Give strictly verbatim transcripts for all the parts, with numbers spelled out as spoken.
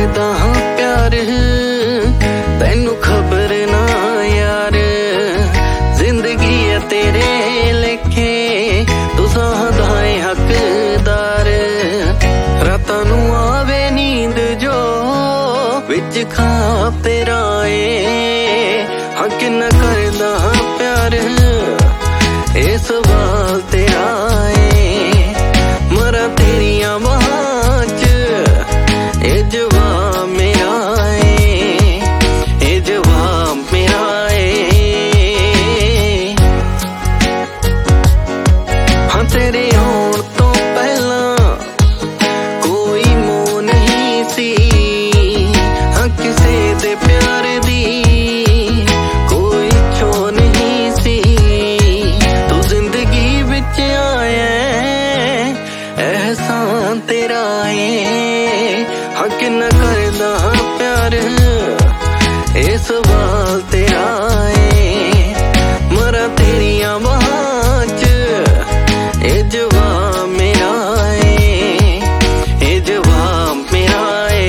करदा हाँ प्यार तैनू खबर ना यार। जिंदगी है तेरे लेखे तू सादा हकदार। रातां नू आवे नींद जो विच खापे राए हाँ किन्ना करदा हाँ प्यार ए सवाल तेरा है। मरा तेरिया बाहां च ए जवाब मेरा है, ए जवाब मेरा है। हाँ तेरे आउण तो पहला कोई मोह नहीं सी हाँ किसे दे प्यार दी कोई छो नहीं सी। तू जिंदगी विच आया एहसान तेरा है हाँ किन्ना करदा हाँ प्यार ए सवाल तेरा है। मरा तेरिया बाहां च ए जवाब मेरा है, ए जवाब मेरा है।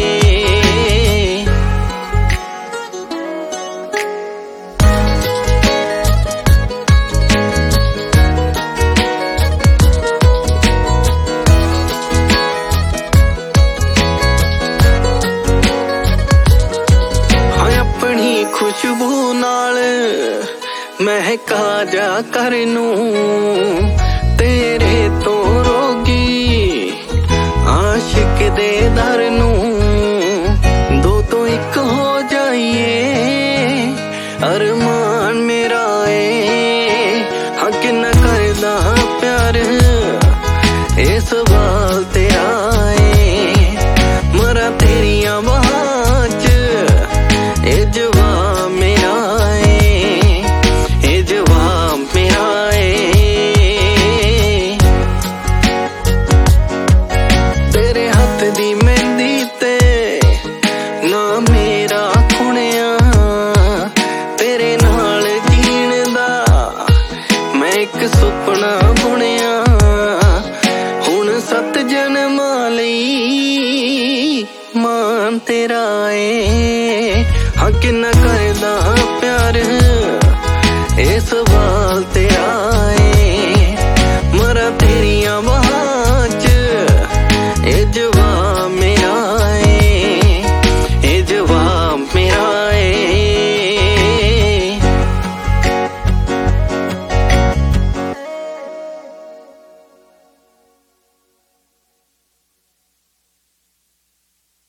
अपनी खुशबू नाल महका जा कर नूं तेरे तो रोगी आशिक दे दर नूं। दो तो एक हो जाइए अरमान मेरा है हाँ किन्ना करदा हाँ प्यार ए सवाल तेरा है। मरा तेरिया बाहां च ए जवाब मेरा है, ए जवाब मेरा है। तेरे हथ दी मेहंदी ते ना मेरा खुणिया तेरे नाल जीण दा मैं एक सुपना बुणिया। हुण सत जन्मां लई मान तेरा है हाँ किन्ना करदा हाँ प्यार ए सवाल